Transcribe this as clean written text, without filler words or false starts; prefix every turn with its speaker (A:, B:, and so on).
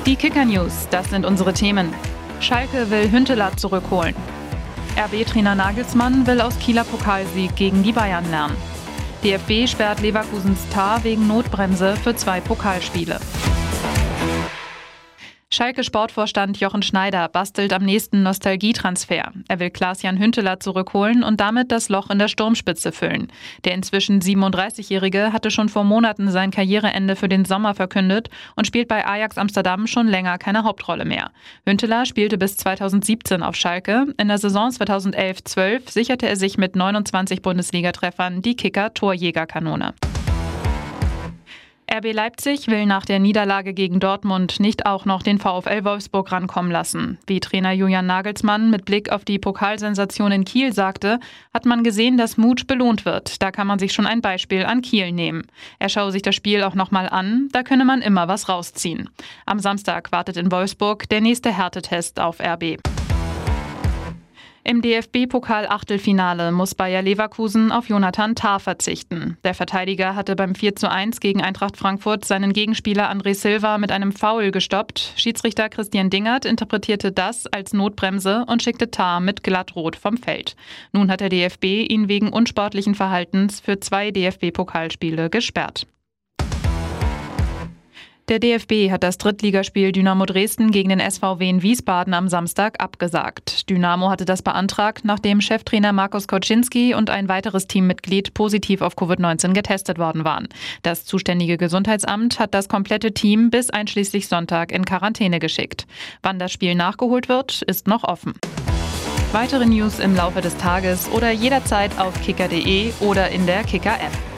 A: Die Kicker-News, das sind unsere Themen. Schalke will Hünteler zurückholen. RB-Trainer Nagelsmann will aus Kieler Pokalsieg gegen die Bayern lernen. DFB sperrt Leverkusens Tar wegen Notbremse für 2 Pokalspiele. Schalke-Sportvorstand Jochen Schneider bastelt am nächsten Nostalgietransfer. Er will Klaas-Jan Hünteler zurückholen und damit das Loch in der Sturmspitze füllen. Der inzwischen 37-Jährige hatte schon vor Monaten sein Karriereende für den Sommer verkündet und spielt bei Ajax Amsterdam schon länger keine Hauptrolle mehr. Hünteler spielte bis 2017 auf Schalke. In der Saison 2011/12 sicherte er sich mit 29 Bundesligatreffern die Kicker-Torjägerkanone. RB Leipzig will nach der Niederlage gegen Dortmund nicht auch noch den VfL Wolfsburg rankommen lassen. Wie Trainer Julian Nagelsmann mit Blick auf die Pokalsensation in Kiel sagte, hat man gesehen, dass Mut belohnt wird. Da kann man sich schon ein Beispiel an Kiel nehmen. Er schaue sich das Spiel auch nochmal an, da könne man immer was rausziehen. Am Samstag wartet in Wolfsburg der nächste Härtetest auf RB. Im DFB-Pokal-Achtelfinale muss Bayer Leverkusen auf Jonathan Tah verzichten. Der Verteidiger hatte beim 4:1 gegen Eintracht Frankfurt seinen Gegenspieler André Silva mit einem Foul gestoppt. Schiedsrichter Christian Dingert interpretierte das als Notbremse und schickte Tah mit Glattrot vom Feld. Nun hat der DFB ihn wegen unsportlichen Verhaltens für 2 DFB-Pokalspiele gesperrt. Der DFB hat das Drittligaspiel Dynamo Dresden gegen den SVW in Wiesbaden am Samstag abgesagt. Dynamo hatte das beantragt, nachdem Cheftrainer Markus Koczynski und ein weiteres Teammitglied positiv auf Covid-19 getestet worden waren. Das zuständige Gesundheitsamt hat das komplette Team bis einschließlich Sonntag in Quarantäne geschickt. Wann das Spiel nachgeholt wird, ist noch offen. Weitere News im Laufe des Tages oder jederzeit auf kicker.de oder in der Kicker-App.